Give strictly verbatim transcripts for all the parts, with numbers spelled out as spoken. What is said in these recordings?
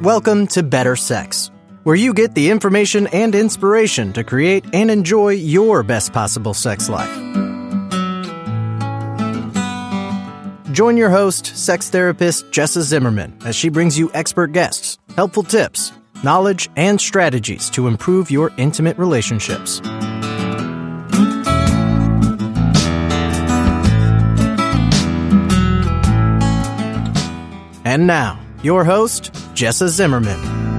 Welcome to Better Sex, where you get the information and inspiration to create and enjoy your best possible sex life. Join your host, sex therapist Jessa Zimmerman, as she brings you expert guests, helpful tips, knowledge, and strategies to improve your intimate relationships. And now, your host, Jessa Zimmerman.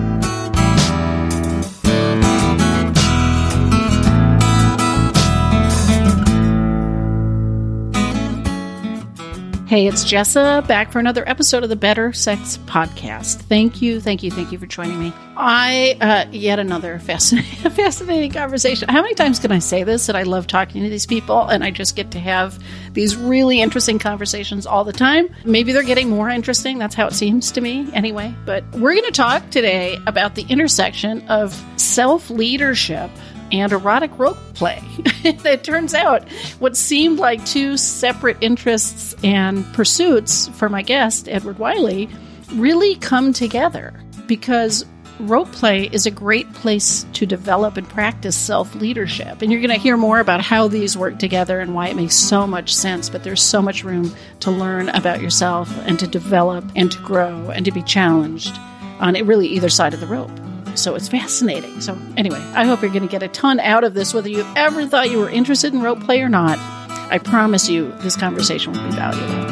Hey, it's Jessa, back for another episode of the Better Sex Podcast. Thank you, thank you, thank you for joining me. I, uh, yet another fascinating, fascinating conversation. How many times can I say this, that I love talking to these people, and I just get to have these really interesting conversations all the time? Maybe they're getting more interesting. That's how it seems to me anyway. But we're going to talk today about the intersection of self-leadership and erotic rope play. It turns out what seemed like two separate interests and pursuits for my guest, Edward Wiley, really come together because rope play is a great place to develop and practice self-leadership. And you're going to hear more about how these work together and why it makes so much sense. But there's so much room to learn about yourself and to develop and to grow and to be challenged on really either side of the rope. So it's fascinating. So anyway, I hope you're going to get a ton out of this, whether you ever thought you were interested in rope play or not. I promise you this conversation will be valuable.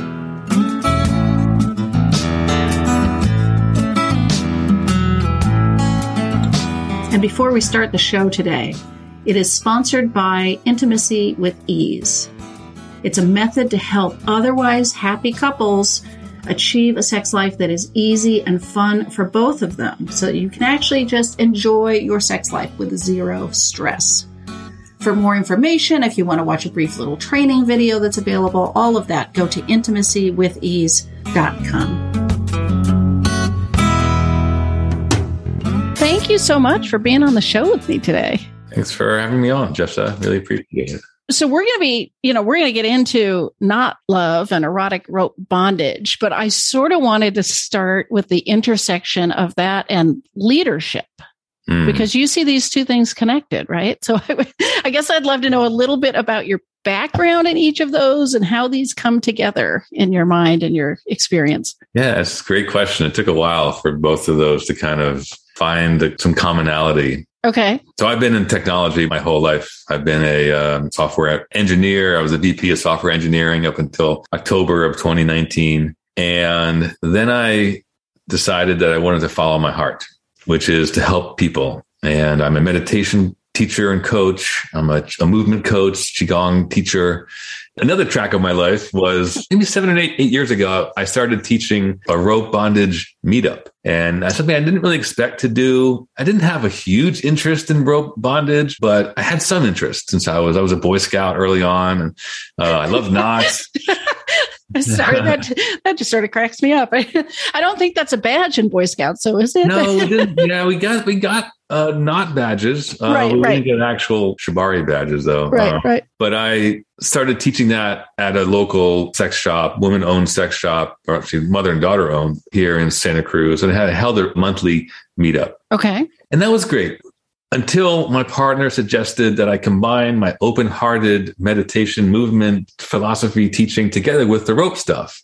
And before we start the show today, it is sponsored by Intimacy with Ease. It's a method to help otherwise happy couples achieve a sex life that is easy and fun for both of them, so that you can actually just enjoy your sex life with zero stress. For more information, if you want to watch a brief little training video that's available, all of that, go to intimacy with ease dot com. Thank you so much for being on the show with me today. Thanks for having me on, Jessa. Really appreciate it. So we're going to be, you know, we're going to get into not love and erotic rope bondage, but I sort of wanted to start with the intersection of that and leadership, mm. because you see these two things connected, right? So I, I guess I'd love to know a little bit about your background in each of those and how these come together in your mind and your experience. Yeah, it's a great question. It took a while for both of those to kind of find some commonality. Okay. So I've been in technology my whole life. I've been a um, software engineer. I was a V P of software engineering up until October of twenty nineteen. And then I decided that I wanted to follow my heart, which is to help people. And I'm a meditation teacher and coach. I'm a, a movement coach, Qigong teacher. Another track of my life was maybe seven or eight, eight years ago, I started teaching a rope bondage meetup. And that's something I didn't really expect to do. I didn't have a huge interest in rope bondage, but I had some interest since I was, I was a Boy Scout early on. And uh, I love knots. Sorry, that that just sort of cracks me up. I, I don't think that's a badge in Boy Scouts, so is it? No, we didn't. Yeah, we got we got uh, knot badges. Uh, right, we right. didn't get actual shibari badges, though. Right, uh, right. But I started teaching that at a local sex shop, women-owned sex shop, or actually mother and daughter-owned here in Santa Cruz, and I had held a monthly meetup. Okay, and that was great. Until my partner suggested that I combine my open-hearted meditation movement philosophy teaching together with the rope stuff.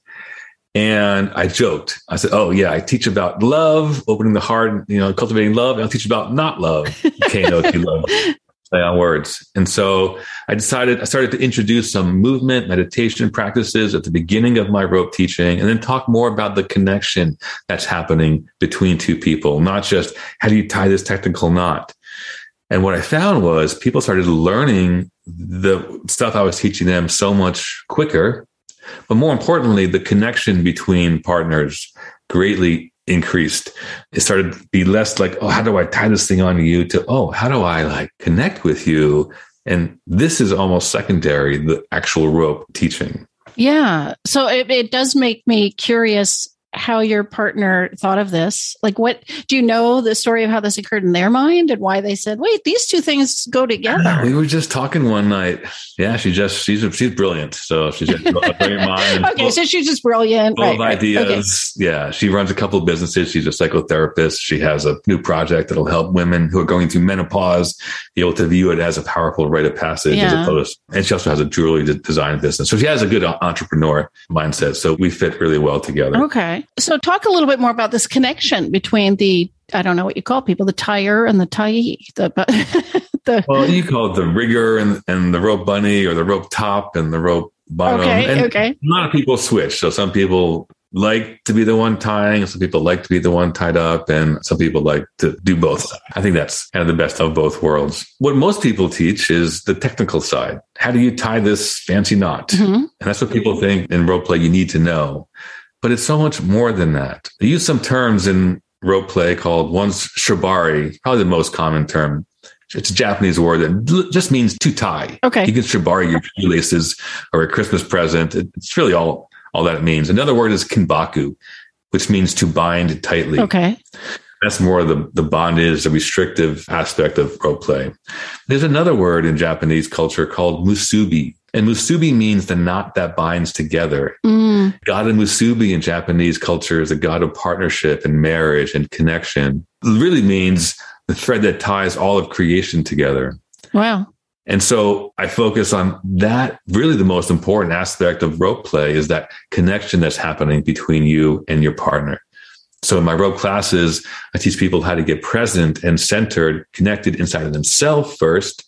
And I joked. I said, oh, yeah, I teach about love, opening the heart, you know, cultivating love. And I'll teach about not love. K N O T love. Play on words. And so I decided, I started to introduce some movement meditation practices at the beginning of my rope teaching, and then talk more about the connection that's happening between two people, not just how do you tie this technical knot. And what I found was people started learning the stuff I was teaching them so much quicker. But more importantly, the connection between partners greatly increased. It started to be less like, oh, how do I tie this thing on you, to, oh, how do I like connect with you? And this is almost secondary, the actual rope teaching. Yeah. So it, it does make me curious how your partner thought of this? Like, what do you know the story of how this occurred in their mind and why they said, wait, these two things go together? We were just talking one night. Yeah, she just, she's she's brilliant. So she's just a great mind. Okay, full, so she's just brilliant. Full right, of right. ideas. Okay. Yeah, she runs a couple of businesses. She's a psychotherapist. She has a new project that'll help women who are going through menopause be able to view it as a powerful rite of passage yeah. as opposed. And she also has a jewelry design business. So she has a good entrepreneur mindset. So we fit really well together. Okay. So talk a little bit more about this connection between the, I don't know what you call people, the tire and the tie. The, the well, you call it the rigger and, and the rope bunny, or the rope top and the rope bottom. Okay, and okay. A lot of people switch. So some people like to be the one tying, some people like to be the one tied up, and some people like to do both. I think that's kind of the best of both worlds. What most people teach is the technical side. How do you tie this fancy knot? Mm-hmm. And that's what people think in rope play you need to know. But it's so much more than that. They use some terms in rope play called one's shibari, probably the most common term. It's a Japanese word that just means to tie. Okay. You can shibari your shoelaces or a Christmas present. It's really all, all that it means. Another word is kinbaku, which means to bind tightly. Okay. That's more of the, the bondage, the restrictive aspect of rope play. There's another word in Japanese culture called musubi. And musubi means the knot that binds together. Mm. God of musubi in Japanese culture is a god of partnership and marriage and connection. It really means the thread that ties all of creation together. Wow. And so I focus on that. Really, the most important aspect of rope play is that connection that's happening between you and your partner. So in my rope classes, I teach people how to get present and centered, connected inside of themselves first,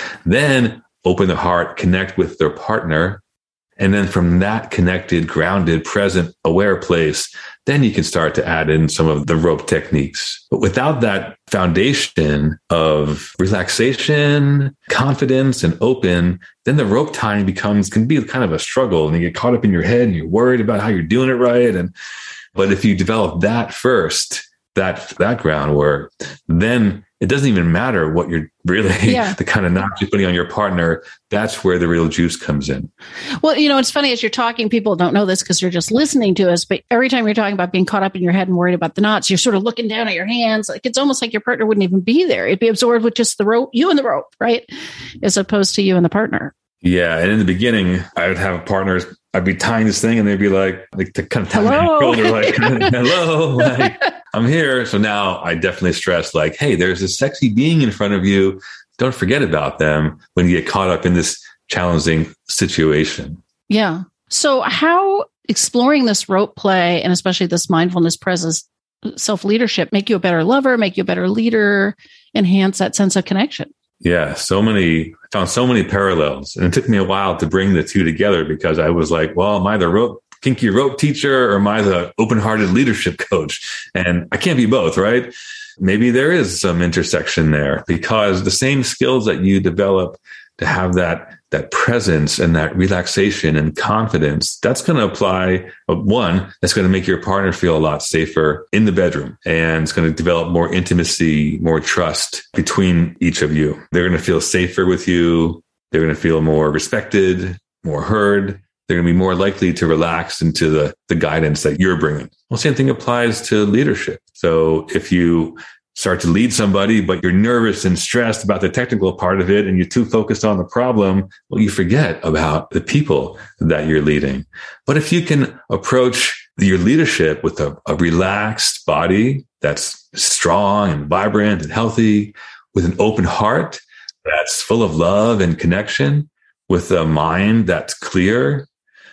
then open the heart, connect with their partner. And then from that connected, grounded, present, aware place, then you can start to add in some of the rope techniques. But without that foundation of relaxation, confidence, and open, then the rope tying becomes, can be kind of a struggle. And you get caught up in your head and you're worried about how you're doing it right. And But if you develop that first, that, that groundwork, then it doesn't even matter what you're really, yeah. the kind of knot you're putting on your partner. That's where the real juice comes in. Well, you know, it's funny as you're talking, people don't know this because you're just listening to us. But every time you're talking about being caught up in your head and worried about the knots, you're sort of looking down at your hands. Like it's almost like your partner wouldn't even be there. It'd be absorbed with just the rope, you and the rope, right? As opposed to you and the partner. Yeah. And in the beginning, I would have partners, I'd be tying this thing and they'd be like, like to kind of tap my shoulder, like, hello, like, I'm here. So now I definitely stress like, hey, there's this sexy being in front of you. Don't forget about them when you get caught up in this challenging situation. Yeah. So how exploring this rope play and especially this mindfulness, presence, self-leadership make you a better lover, make you a better leader, enhance that sense of connection? Yeah, so many, I found so many parallels. And it took me a while to bring the two together because I was like, well, am I the rope, kinky rope teacher or am I the open-hearted leadership coach? And I can't be both, right? Maybe there is some intersection there because the same skills that you develop to have that, that presence and that relaxation and confidence, that's going to apply. One, that's going to make your partner feel a lot safer in the bedroom. And it's going to develop more intimacy, more trust between each of you. They're going to feel safer with you. They're going to feel more respected, more heard. They're going to be more likely to relax into the, the guidance that you're bringing. Well, same thing applies to leadership. So if you start to lead somebody, but you're nervous and stressed about the technical part of it, and you're too focused on the problem, well, you forget about the people that you're leading. But if you can approach your leadership with a, a relaxed body that's strong and vibrant and healthy, with an open heart that's full of love and connection, with a mind that's clear,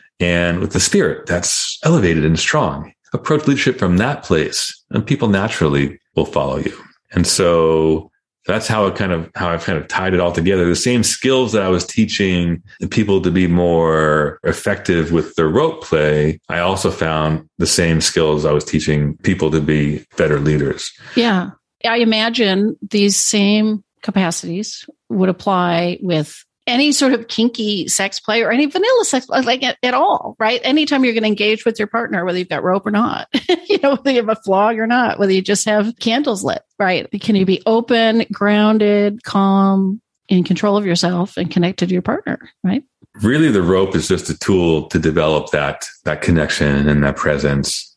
and with the spirit that's elevated and strong, approach leadership from that place, and people naturally will follow you. And so that's how it kind of, how I've kind of tied it all together. The same skills that I was teaching people to be more effective with their rope play, I also found the same skills I was teaching people to be better leaders. Yeah. I imagine these same capacities would apply with any sort of kinky sex play or any vanilla sex play, like at, at all, right? Anytime you're going to engage with your partner, whether you've got rope or not, you know, whether you have a flog or not, whether you just have candles lit, right? Can you be open, grounded, calm, in control of yourself and connected to your partner, right? Really, the rope is just a tool to develop that, that connection and that presence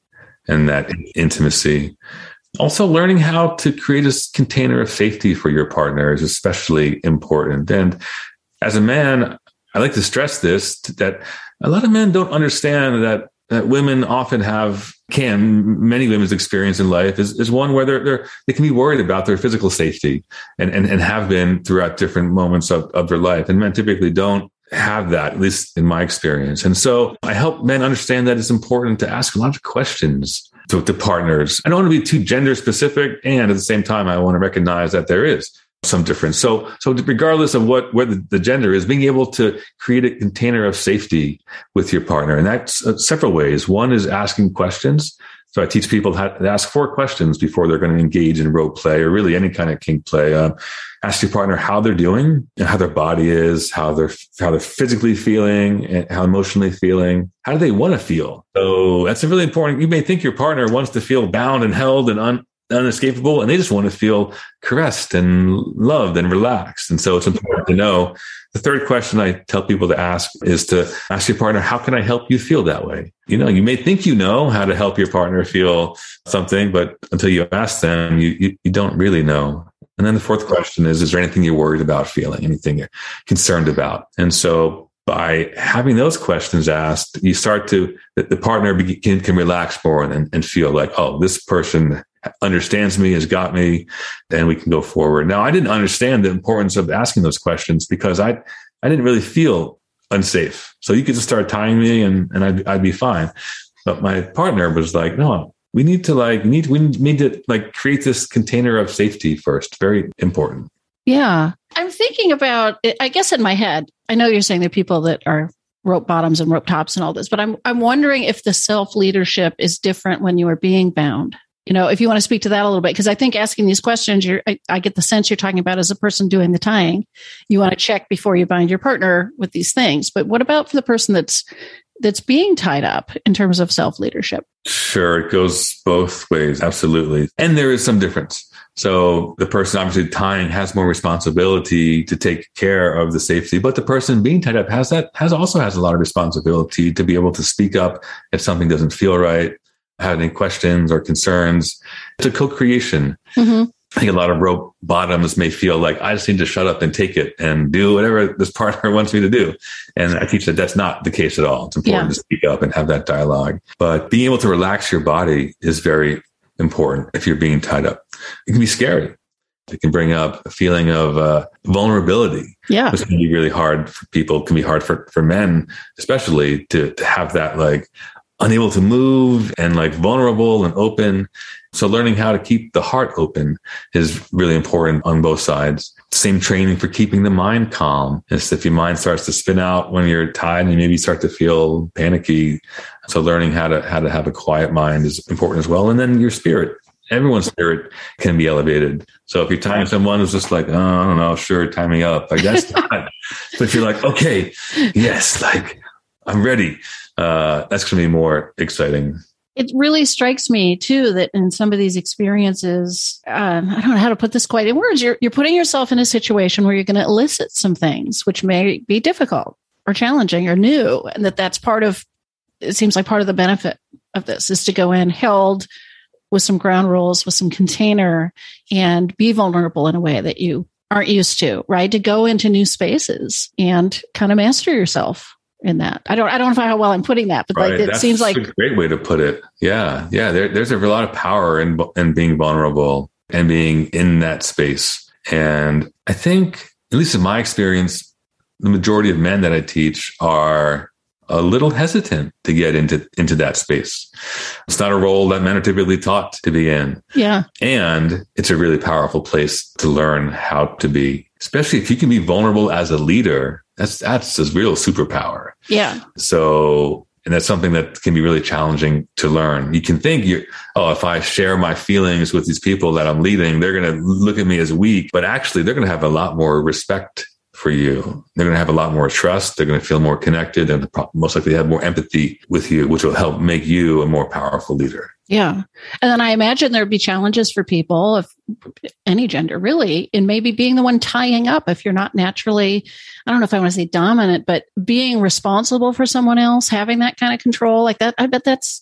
and that intimacy. Also, learning how to create a container of safety for your partner is especially important. And as a man, I like to stress this, that a lot of men don't understand that, that women often have, can, many women's experience in life is, is one where they're, they're, they can be worried about their physical safety and, and, and have been throughout different moments of, of their life. And men typically don't have that, at least in my experience. And so I help men understand that it's important to ask a lot of questions to, to partners. I don't want to be too gender specific. And at the same time, I want to recognize that there is some difference. So, so regardless of what, what the, the gender is, being able to create a container of safety with your partner. And that's uh, several ways. One is asking questions. So I teach people how to ask four questions before they're going to engage in role play or really any kind of kink play. Uh, ask your partner how they're doing, how their body is, how they're how they're physically feeling, and how emotionally feeling. How do they want to feel? So that's a really important. You may think your partner wants to feel bound and held and un, unescapable, and they just want to feel caressed and loved and relaxed. And so it's important to know. The third question I tell people to ask is to ask your partner, how can I help you feel that way? You know, you may think you know how to help your partner feel something, but until you ask them, you, you, you don't really know. And then the fourth question is, is there anything you're worried about feeling, anything you're concerned about? And so by having those questions asked, you start to, the, the partner begin, can relax more and, and feel like, oh, this person understands me, has got me, then we can go forward. Now, I didn't understand the importance of asking those questions because I, I didn't really feel unsafe. So you could just start tying me and, and I'd, I'd be fine. But my partner was like, no, we need to like, need, we need to like create this container of safety first. Very important. Yeah. I'm thinking about it, I guess in my head, I know you're saying there are people that are rope bottoms and rope tops and all this, but I'm, I'm wondering if the self-leadership is different when you are being bound. You know, if you want to speak to that a little bit, because I think asking these questions, you're, I, I get the sense you're talking about as a person doing the tying. You want to check before you bind your partner with these things. But what about for the person that's that's being tied up in terms of self-leadership? Sure, it goes both ways. Absolutely. And there is some difference. So the person obviously tying has more responsibility to take care of the safety, but the person being tied up has that has also has a lot of responsibility to be able to speak up if something doesn't feel right, have any questions or concerns. It's a co-creation. Mm-hmm. I think a lot of rope bottoms may feel like I just need to shut up and take it and do whatever this partner wants me to do. And I teach that that's not the case at all. It's important yeah. to speak up and have that dialogue. But being able to relax your body is very important if you're being tied up. It can be scary. It can bring up a feeling of uh, vulnerability. Yeah. Which can be really hard for people. It can be hard for, for men, especially to, to have that like unable to move and like vulnerable and open. So learning how to keep the heart open is really important on both sides. Same training for keeping the mind calm. Is if your mind starts to spin out when you're tied and you maybe start to feel panicky. So learning how to, how to have a quiet mind is important as well. And then your spirit. Everyone's spirit can be elevated. So if you're tying someone who's just like, oh, I don't know, sure, tie me up. Like that's not. But if you're like, okay, yes, like I'm ready. Uh, that's going to be more exciting. It really strikes me too that in some of these experiences, um, I don't know how to put this quite in words. You're you're putting yourself in a situation where you're going to elicit some things which may be difficult or challenging or new, and that that's part of. It seems like part of the benefit of this is to go in held with some ground rules, with some container, and be vulnerable in a way that you aren't used to. Right, to go into new spaces and kind of master yourself in that. I don't, I don't know how well I'm putting that, but right. like, it That's seems like a great way to put it. Yeah. Yeah. There, there's a lot of power in, in being vulnerable and being in that space. And I think, at least in my experience, the majority of men that I teach are a little hesitant to get into, into that space. It's not a role that men are typically taught to be in. Yeah. And it's a really powerful place to learn how to be, especially if you can be vulnerable as a leader. That's that's a real superpower. Yeah. So, and that's something that can be really challenging to learn. You can think, you, oh, if I share my feelings with these people that I'm leading, they're going to look at me as weak. But actually, they're going to have a lot more respect for you. They're going to have a lot more trust. They're going to feel more connected and most likely have more empathy with you, which will help make you a more powerful leader. Yeah. And then I imagine there'd be challenges for people of any gender, really, in maybe being the one tying up if you're not naturally, I don't know if I want to say dominant, but being responsible for someone else, having that kind of control like that. I bet that's,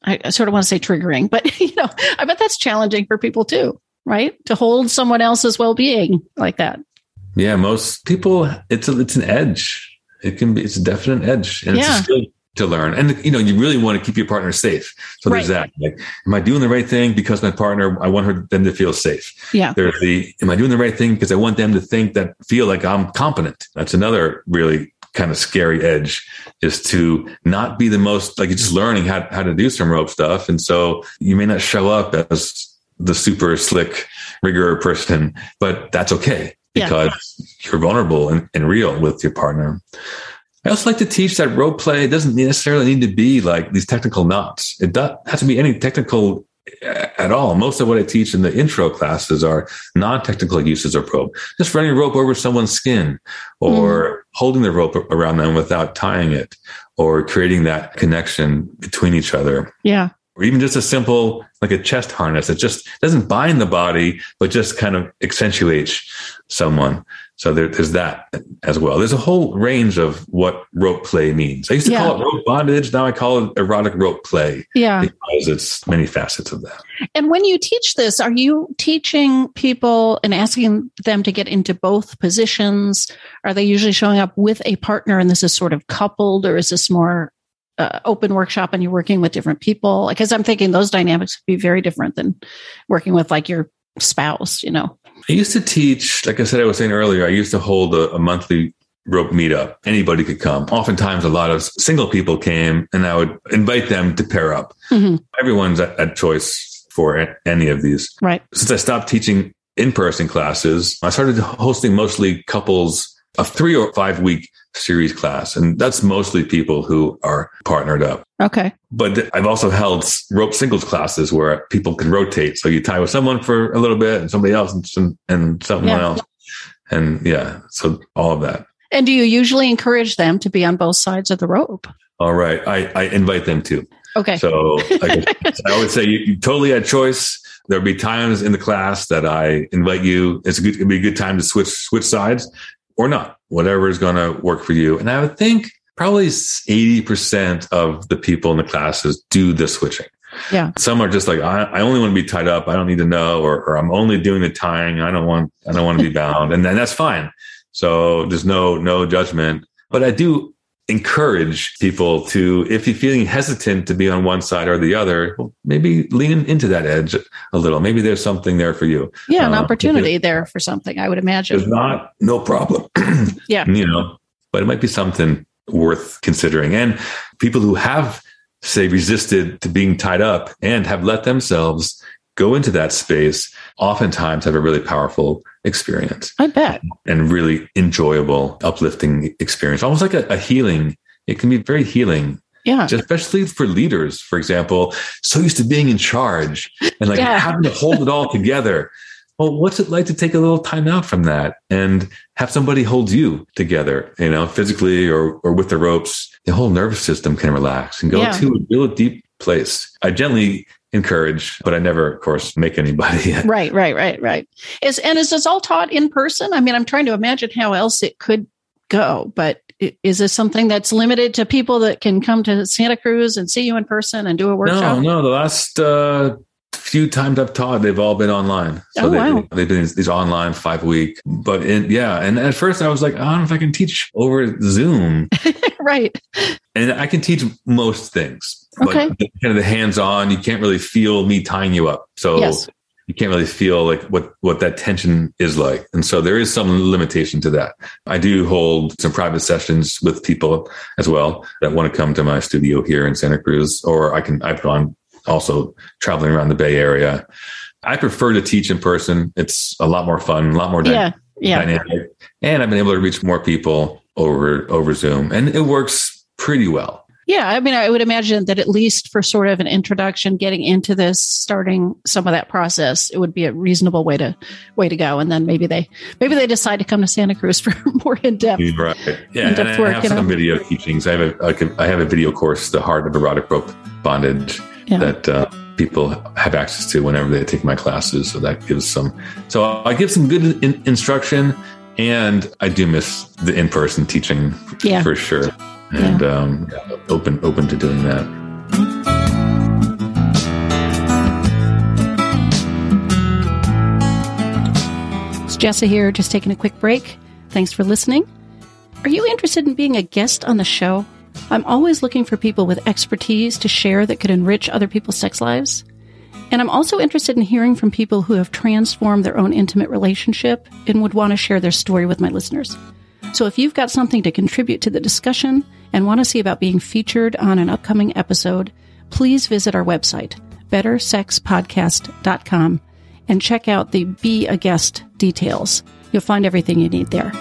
I, I sort of want to say triggering, but you know, I bet that's challenging for people too, right? To hold someone else's well-being like that. Yeah, most people, it's a, it's an edge. It can be, it's a definite edge, and yeah. it's a skill to learn. And, you know, you really want to keep your partner safe. So there's right. that. Like, am I doing the right thing because my partner, I want her, them to feel safe. Yeah. There's the, am I doing the right thing because I want them to think that, feel like I'm competent. That's another really kind of scary edge, is to not be the most, like, you're just learning how, how to do some rope stuff. And so you may not show up as the super slick rigor person, but that's okay because yeah. you're vulnerable and, and real with your partner. I also like to teach that rope play doesn't necessarily need to be like these technical knots. It doesn't have to be any technical at all. Most of what I teach in the intro classes are non-technical uses of rope. Just running rope over someone's skin, or mm. holding the rope around them without tying it, or creating that connection between each other. Yeah. Or even just a simple, like a chest harness that just doesn't bind the body, but just kind of accentuates someone. So there, there's that as well. There's a whole range of what rope play means. I used to yeah. call it rope bondage. Now I call it erotic rope play. Yeah. Because it's many facets of that. And when you teach this, are you teaching people and asking them to get into both positions? Are they usually showing up with a partner and this is sort of coupled, or is this more uh, open workshop and you're working with different people? Because I'm thinking those dynamics would be very different than working with like your spouse, you know? I used to teach, like I said, I was saying earlier, I used to hold a, a monthly rope meetup. Anybody could come. Oftentimes, a lot of single people came, and I would invite them to pair up. Mm-hmm. Everyone's at, at choice for a, any of these. Right. Since I stopped teaching in-person classes, I started hosting mostly couples, a three or five week series class. And that's mostly people who are partnered up. Okay. But I've also held rope singles classes where people can rotate. So you tie with someone for a little bit and somebody else and, some, and someone yeah. else. And yeah, so all of that. And do you usually encourage them to be on both sides of the rope? All right. I, I invite them to. Okay. So I, I always say you, you totally had choice. There'll be times in the class that I invite you. It's a good, it'll be a good time to switch, switch sides or not, whatever is going to work for you. And I would think probably eighty percent of the people in the classes do the switching. Yeah. Some are just like, I, I only want to be tied up. I don't need to know, or, or I'm only doing the tying. I don't want, I don't want to be bound. And then that's fine. So there's no, no judgment, but I do encourage people to, if you're feeling hesitant to be on one side or the other, well, maybe lean into that edge a little. Maybe there's something there for you. Yeah. An um, opportunity there for something, I would imagine. There's not, no problem. Yeah. You know, but it might be something worth considering. And people who have, say, resisted to being tied up and have let themselves go into that space oftentimes have a really powerful experience. I bet. And really enjoyable, uplifting experience, almost like a, a healing. It can be very healing. Yeah. Especially for leaders, for example, so used to being in charge and like yeah. having to hold it all together. Well, what's it like to take a little time out from that and have somebody hold you together, you know, physically or, or with the ropes? The whole nervous system can relax and go yeah. to a real deep place. I gently encourage, but I never, of course, make anybody. Right, right, right, right. Is and is this all taught in person? I mean, I'm trying to imagine how else it could go, but is this something that's limited to people that can come to Santa Cruz and see you in person and do a workshop? No, no. The last uh, few times I've taught, they've all been online. So oh, they, wow. they've been these online five week. But in, yeah, and at first I was like, I don't know if I can teach over Zoom. Right. And I can teach most things. Okay. But kind of the hands-on, you can't really feel me tying you up. So yes. you can't really feel like what, what that tension is like. And so there is some limitation to that. I do hold some private sessions with people as well that want to come to my studio here in Santa Cruz, or I can, I've gone also traveling around the Bay Area. I prefer to teach in person. It's a lot more fun, a lot more yeah. dy- Yeah. dynamic. And I've been able to reach more people over, over Zoom, and it works pretty well. Yeah, I mean, I would imagine that at least for sort of an introduction, getting into this, starting some of that process, it would be a reasonable way to way to go. And then maybe they maybe they decide to come to Santa Cruz for more in depth. Right. Yeah, in-depth and I work, have you know? some video teachings. I have a I have a video course, The Heart of Erotic Rope Bondage, yeah. that uh, people have access to whenever they take my classes. So that gives some. So I give some good in, instruction, and I do miss the in-person teaching yeah. for sure. And yeah. um, open open to doing that. Jessa here, just taking a quick break. Thanks for listening. Are you interested in being a guest on the show? I'm always looking for people with expertise to share that could enrich other people's sex lives. And I'm also interested in hearing from people who have transformed their own intimate relationship and would want to share their story with my listeners. So if you've got something to contribute to the discussion and want to see about being featured on an upcoming episode, please visit our website, better sex podcast dot com, and check out the Be a Guest details. You'll find everything you need there.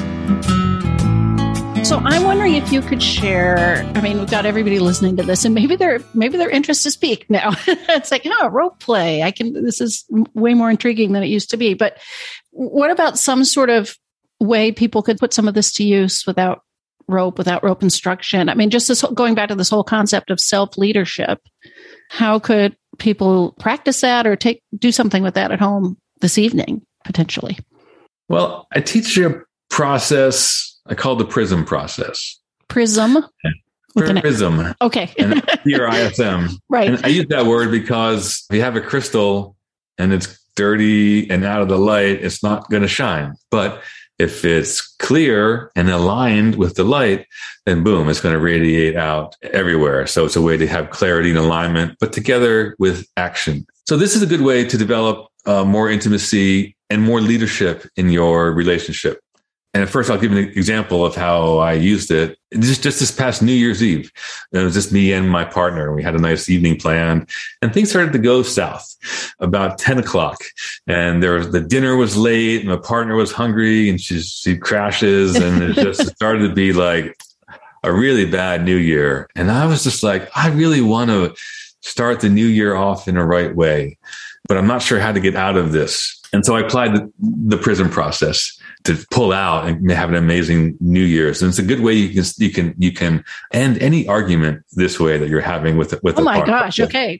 So I'm wondering if you could share, I mean, we've got everybody listening to this and maybe their maybe their interest to speak now. It's like, oh, rope play. I can, this is way more intriguing than it used to be. But what about some sort of way people could put some of this to use without rope, without rope instruction? I mean, just this going back to this whole concept of self-leadership, how could people practice that or take do something with that at home this evening, potentially? Well, I teach you a process I call the PRISM process. PRISM? With PRISM. An okay. And P R I S M. Right. And I use that word because if you have a crystal and it's dirty and out of the light, it's not going to shine. But if it's clear and aligned with the light, then boom, it's going to radiate out everywhere. So it's a way to have clarity and alignment, but together with action. So this is a good way to develop uh, more intimacy and more leadership in your relationship. And at first, I'll give you an example of how I used it. Just, just this past New Year's Eve, it was just me and my partner. We had a nice evening planned, and things started to go south about ten o'clock. And there was the dinner was late, and my partner was hungry, and she she crashes, and it just started to be like a really bad New Year. And I was just like, I really want to start the new year off in the right way, but I'm not sure how to get out of this. And so I applied the, the PRISM process to pull out and have an amazing New Year's. And it's a good way you can you can you can end any argument this way that you're having with with. Oh my partner. gosh! Okay,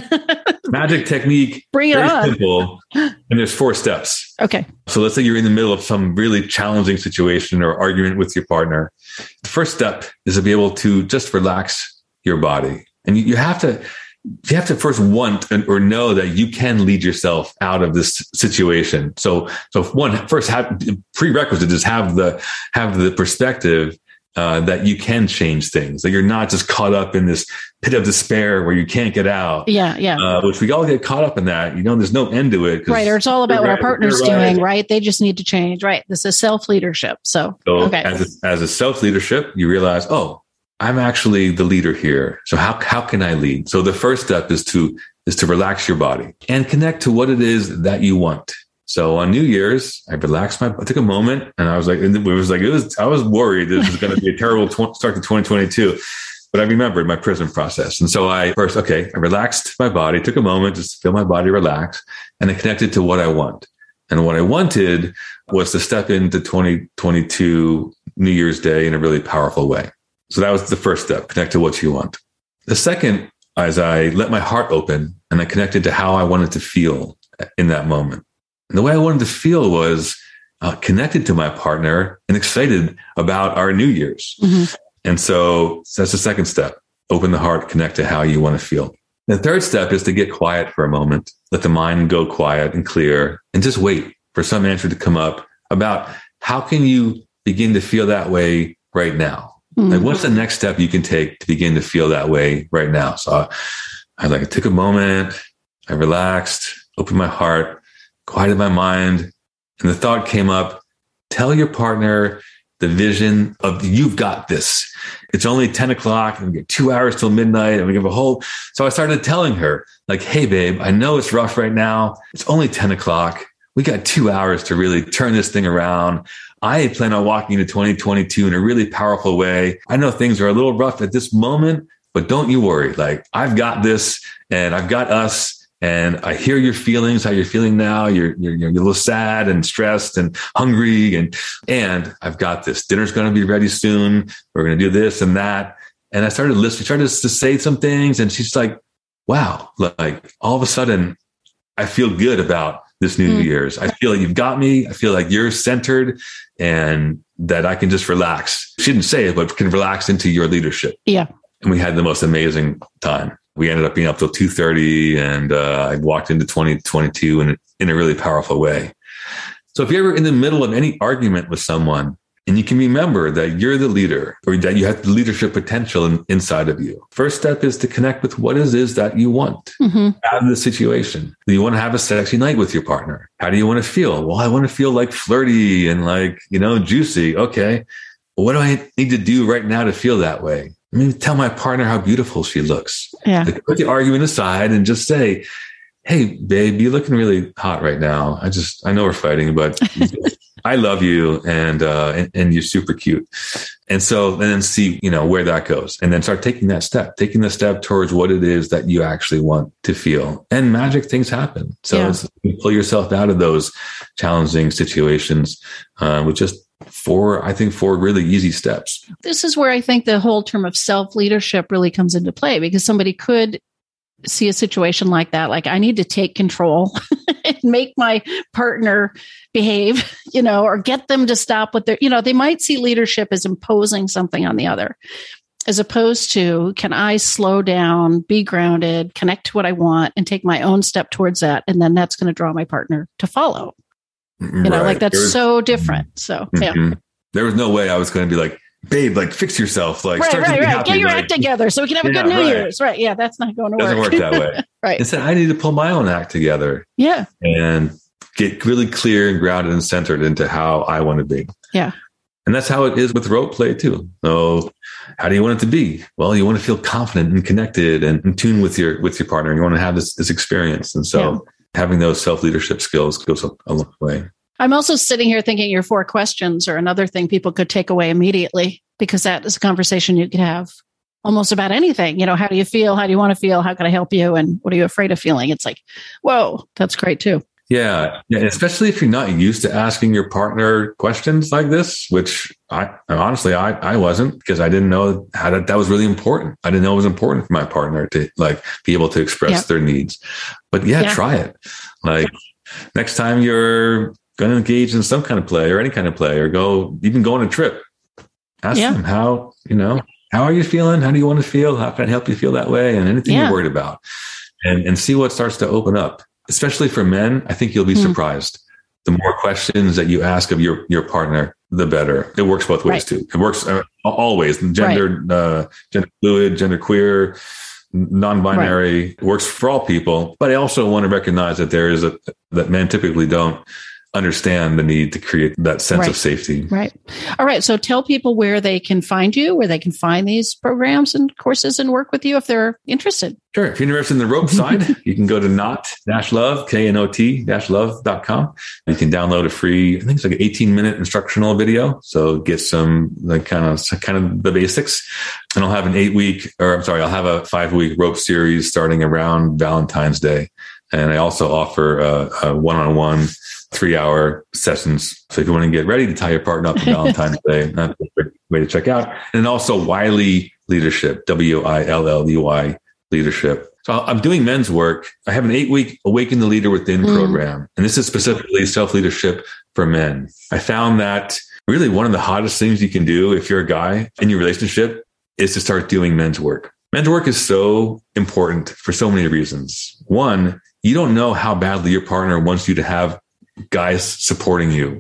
magic technique. Bring it very on. Simple, and there's four steps. Okay. So let's say you're in the middle of some really challenging situation or argument with your partner. The first step is to be able to just relax your body, and you, you have to. You have to first want or know that you can lead yourself out of this situation. So, so one first have prerequisite is have the have the perspective uh, that you can change things. That you're not just caught up in this pit of despair where you can't get out. Yeah, yeah. Uh, which we all get caught up in that. You know, there's no end to it. Right, or it's all about what right, our partner's right. doing. Right, they just need to change. Right, this is self leadership. So, so okay. as a, as a self leadership, you realize, oh, I'm actually the leader here. So how, how can I lead? So the first step is to, is to relax your body and connect to what it is that you want. So on New Year's, I relaxed my, I took a moment and I was like, and it was like, it was, I was worried this was going to be a terrible tw- start to twenty twenty-two, but I remembered my PRISM process. And so I first, okay, I relaxed my body, took a moment just to feel my body relax, and I connected to what I want. And what I wanted was to step into twenty twenty-two New Year's Day in a really powerful way. So that was the first step, connect to what you want. The second, as I let my heart open and I connected to how I wanted to feel in that moment. And the way I wanted to feel was uh, connected to my partner and excited about our New Year's. Mm-hmm. And so, so that's the second step. Open the heart, connect to how you want to feel. The third step is to get quiet for a moment, let the mind go quiet and clear, and just wait for some answer to come up about how can you begin to feel that way right now? Mm-hmm. Like, what's the next step you can take to begin to feel that way right now? So I, I like I took a moment, I relaxed, opened my heart, quieted my mind, and the thought came up: tell your partner the vision of you've got this. It's only ten o'clock and we get two hours till midnight and we give a whole. So I started telling her, like, hey, babe, I know it's rough right now. It's only ten o'clock. We got two hours to really turn this thing around. I plan on walking into twenty twenty-two in a really powerful way. I know things are a little rough at this moment, but don't you worry. Like, I've got this and I've got us. And I hear your feelings, how you're feeling now. You're, you're, you're a little sad and stressed and hungry. And, and I've got this. Dinner's going to be ready soon. We're going to do this and that. And I started listening, started to say some things. And she's like, wow, like all of a sudden I feel good about this New mm. Year's. I feel like you've got me. I feel like you're centered and that I can just relax. She didn't say it, but can relax into your leadership. Yeah. And we had the most amazing time. We ended up being up till two thirty, and uh, I walked into twenty twenty-two in, in a really powerful way. So if you're ever in the middle of any argument with someone, and you can remember that you're the leader, or that you have the leadership potential in, inside of you. First step is to connect with what it is that you want mm-hmm. out of the situation. Do you want to have a sexy night with your partner? How do you want to feel? Well, I want to feel like flirty and like, you know, juicy. Okay. Well, what do I need to do right now to feel that way? I mean, tell my partner how beautiful she looks. Yeah. Like, put the argument aside and just say, hey, babe, you're looking really hot right now. I just, I know we're fighting, but I love you and, uh, and, and you're super cute. And so, and then see, you know, where that goes and then start taking that step, taking the step towards what it is that you actually want to feel, and magic things happen. So yeah. it's, you pull yourself out of those challenging situations, uh, with just four, I think four really easy steps. This is where I think the whole term of self-leadership really comes into play, because somebody could see a situation like that, like I need to take control and make my partner behave, you know, or get them to stop what they're, you know, they might see leadership as imposing something on the other, as opposed to, can I slow down, be grounded, connect to what I want, and take my own step towards that? And then that's going to draw my partner to follow. You know, right. like that's was, so different. So, mm-hmm. yeah. There was no way I was going to be like, babe, like fix yourself, like right, start right, to be right. happy. Get your like, act together so we can have a yeah, good New right. Year's. Right. Yeah. That's not going to Doesn't work. Doesn't work that way. Right. Instead, I need to pull my own act together. Yeah. And get really clear and grounded and centered into how I want to be. Yeah. And that's how it is with rope play too. So how do you want it to be? Well, you want to feel confident and connected and in tune with your, with your partner. You want to have this, this experience. And so yeah. having those self-leadership skills goes a, a long way. I'm also sitting here thinking your four questions are another thing people could take away immediately, because that is a conversation you could have almost about anything. You know, how do you feel? How do you want to feel? How can I help you? And what are you afraid of feeling? It's like, whoa, that's great too. Yeah. yeah. Especially if you're not used to asking your partner questions like this, which I honestly, I, I wasn't, because I didn't know how that, that was really important. I didn't know it was important for my partner to like be able to express yeah. their needs, but yeah, yeah, try it. Like next time you're going to engage in some kind of play or any kind of play, or go, even go on a trip, ask yeah. them how, you know, how are you feeling? How do you want to feel? How can I help you feel that way? And anything yeah. you're worried about, and, and see what starts to open up. Especially for men, I think you'll be mm. surprised. The more questions that you ask of your, your partner, the better. It works both ways right. too. It works uh, always. Gender, right. uh, gender fluid, gender queer, non-binary. Right. It works for all people. But I also want to recognize that there is a, that men typically don't understand the need to create that sense right. of safety. Right. All right. So tell people where they can find you, where they can find these programs and courses and work with you if they're interested. Sure. If you're interested in the rope side, you can go to knot dash love, K N O T dash love dot com. You can download a free, I think it's like an eighteen minute instructional video. So get some like kind of, kind of the basics. And I'll have an eight week, or I'm sorry, I'll have a five week rope series starting around Valentine's Day. And I also offer a, a one-on-one three hour sessions. So if you want to get ready to tie your partner up for Valentine's Day, that's a great way to check out. And also Wiley Leadership, W I L L E Y Leadership. So I'm doing men's work. I have an eight week Awaken the Leader Within mm. program. And this is specifically self-leadership for men. I found that really one of the hottest things you can do if you're a guy in your relationship is to start doing men's work. Men's work is so important for so many reasons. One, you don't know how badly your partner wants you to have guys supporting you.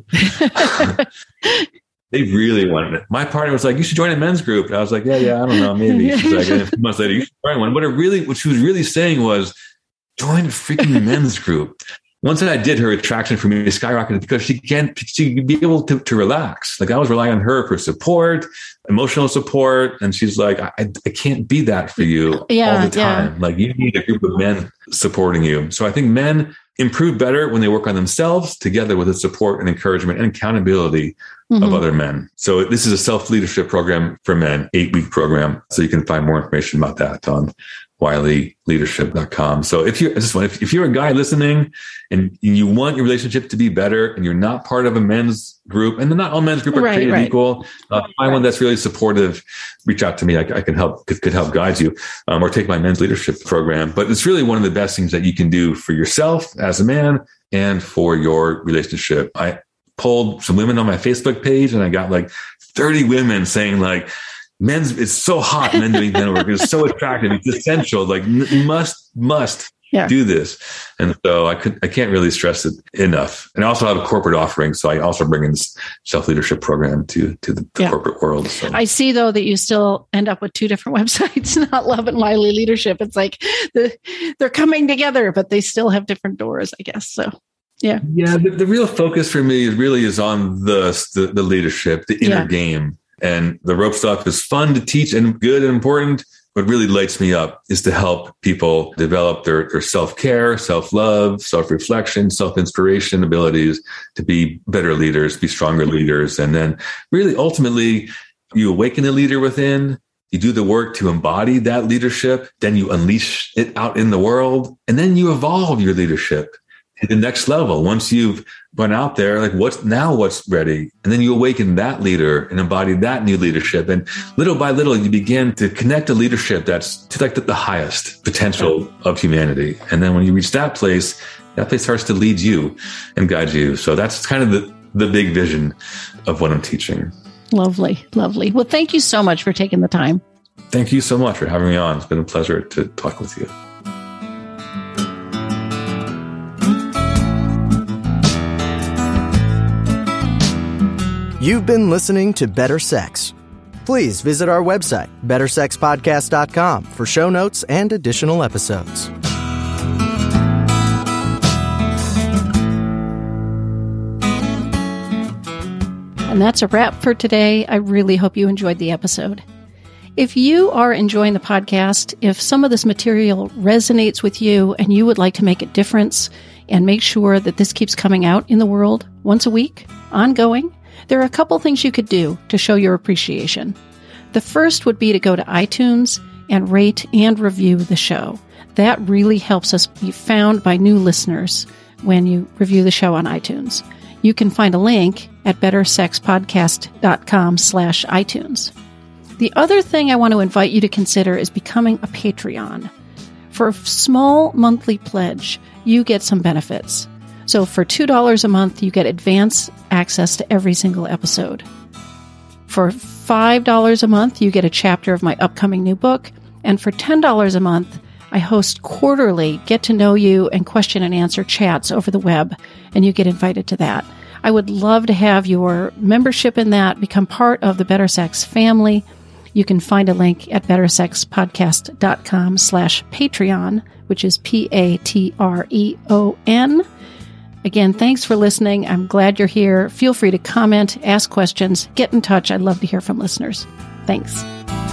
They really wanted it. My partner was like, you should join a men's group. And I was like, yeah, yeah, I don't know, maybe. She's like, and a few months later, you should join one. What it really, what she was really saying was, join a freaking men's group. Once I did, her attraction for me skyrocketed because she can't, she'd be able to, to relax. Like I was relying on her for support, emotional support. And she's like, I, I can't be that for you yeah, all the time. Yeah. Like you need a group of men supporting you. So I think men improve better when they work on themselves together with the support and encouragement and accountability mm-hmm. of other men. So this is a self-leadership program for men, eight week program. So you can find more information about that on Wiley Leadership dot com. So if you're, just if, if you're a guy listening and you want your relationship to be better and you're not part of a men's group, and not all men's group are right, created right. equal, uh, find right. one that's really supportive, reach out to me. I, I can help, could, could help guide you, um, or take my men's leadership program. But it's really one of the best things that you can do for yourself as a man and for your relationship. I pulled some women on my Facebook page and I got like thirty women saying like, men's, it's so hot, men doing men work. It's so attractive. It's essential. Like, must, must Yeah. Do this. And so I could, I can't really stress it enough. And I also have a corporate offering. So I also bring in this self-leadership program to, to the, the yeah. corporate world. So. I see though that you still end up with two different websites, Not Love and Wiley Leadership. It's like the, they're coming together, but they still have different doors, I guess. So yeah. Yeah. The, the real focus for me really is on the, the, the leadership, the inner yeah. game. And the rope stuff is fun to teach and good and important. What really lights me up is to help people develop their, their self-care, self-love, self-reflection, self-inspiration abilities to be better leaders, be stronger leaders. And then really ultimately you awaken a leader within, you do the work to embody that leadership, then you unleash it out in the world, and then you evolve your leadership to the next level. Once you've gone out there, like what's now what's ready? And then you awaken that leader and embody that new leadership. And little by little, you begin to connect a leadership that's to like the, the highest potential of humanity. And then when you reach that place, that place starts to lead you and guide you. So that's kind of the, the big vision of what I'm teaching. Lovely, lovely. Well, thank you so much for taking the time. Thank you so much for having me on. It's been a pleasure to talk with you. You've been listening to Better Sex. Please visit our website, better sex podcast dot com, for show notes and additional episodes. And that's a wrap for today. I really hope you enjoyed the episode. If you are enjoying the podcast, if some of this material resonates with you and you would like to make a difference and make sure that this keeps coming out in the world once a week, ongoing, there are a couple things you could do to show your appreciation. The first would be to go to iTunes and rate and review the show. That really helps us be found by new listeners when you review the show on iTunes. You can find a link at better sex podcast dot com slash iTunes. The other thing I want to invite you to consider is becoming a Patreon. For a small monthly pledge, you get some benefits. So for two dollars a month, you get advance access to every single episode. For five dollars a month, you get a chapter of my upcoming new book. And for ten dollars a month, I host quarterly get-to-know-you and question-and-answer chats over the web, and you get invited to that. I would love to have your membership in that, become part of the Better Sex family. You can find a link at better sex podcast dot com slash Patreon, which is P A T R E O N. Again, thanks for listening. I'm glad you're here. Feel free to comment, ask questions, get in touch. I'd love to hear from listeners. Thanks.